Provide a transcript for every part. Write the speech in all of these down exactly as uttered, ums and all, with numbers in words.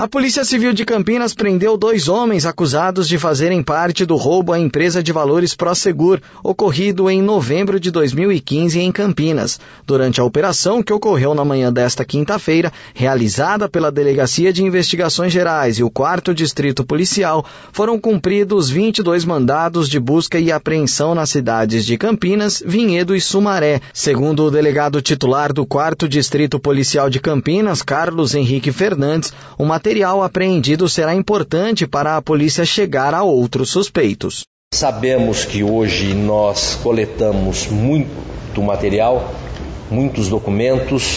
A Polícia Civil de Campinas prendeu dois homens acusados de fazerem parte do roubo à empresa de valores Prosegur, ocorrido em novembro de dois mil e quinze em Campinas. Durante a operação, que ocorreu na manhã desta quinta-feira, realizada pela Delegacia de Investigações Gerais e o quarto Distrito Policial, foram cumpridos vinte e dois mandados de busca e apreensão nas cidades de Campinas, Vinhedo e Sumaré. Segundo o delegado titular do quarto Distrito Policial de Campinas, Carlos Henrique Fernandes, o material apreendido será importante para a polícia chegar a outros suspeitos. Sabemos que hoje nós coletamos muito material, muitos documentos,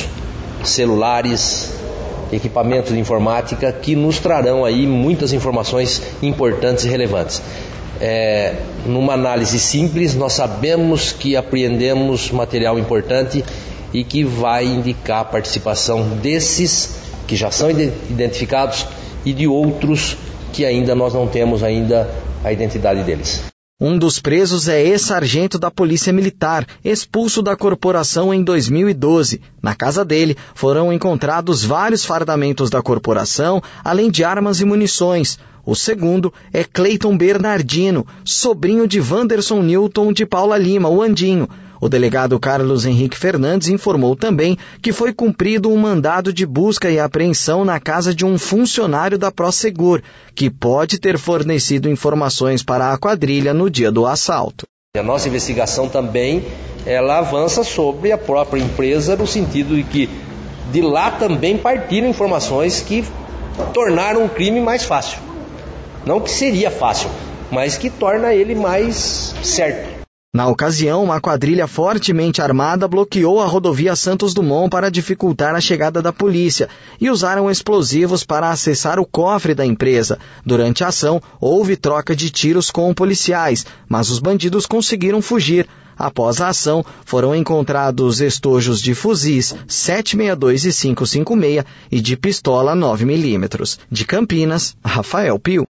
celulares, equipamentos de informática que nos trarão aí muitas informações importantes e relevantes. É, numa análise simples, nós sabemos que apreendemos material importante e que vai indicar a participação desses que já são identificados e de outros que ainda nós não temos ainda a identidade deles. Um dos presos é ex-sargento da Polícia Militar, expulso da corporação em dois mil e doze. Na casa dele foram encontrados vários fardamentos da corporação, além de armas e munições. O segundo é Cleiton Bernardino, sobrinho de Wanderson Newton de Paula Lima, o Andinho. O delegado Carlos Henrique Fernandes informou também que foi cumprido um mandado de busca e apreensão na casa de um funcionário da Prosegur, que pode ter fornecido informações para a quadrilha no dia do assalto. A nossa investigação também ela avança sobre a própria empresa, no sentido de que de lá também partiram informações que tornaram o crime mais fácil. Não que seria fácil, mas que torna ele mais certo. Na ocasião, uma quadrilha fortemente armada bloqueou a rodovia Santos Dumont para dificultar a chegada da polícia e usaram explosivos para acessar o cofre da empresa. Durante a ação, houve troca de tiros com policiais, mas os bandidos conseguiram fugir. Após a ação, foram encontrados estojos de fuzis sete sessenta e dois e cinco cinquenta e seis e de pistola nove milímetros. De Campinas, Rafael Pio.